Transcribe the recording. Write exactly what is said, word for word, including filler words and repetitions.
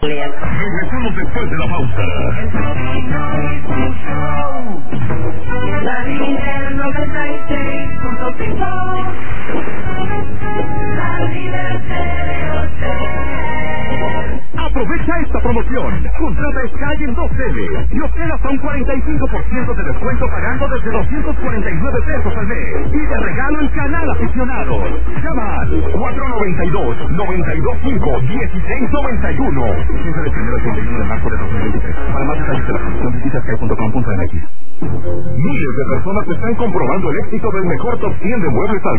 Regresamos después de la pausa. La líder noventa y seis punto cinco. La líder Aprovecha esta promoción. Contrata Sky en dos sedes y obtén hasta un cuarenta y cinco por ciento de descuento pagando desde doscientos cuarenta y nueve pesos al mes. Y de regalo en canal aficionados. Llama al cuatro nueve dos, nueve dos cinco, uno seis nueve uno. Vigencia del primero al treinta y uno de marzo de dos mil veintitrés. Para más detalles de la promoción visita sky punto com punto m x. Miles de personas están comprobando el éxito del mejor top cien de muebles al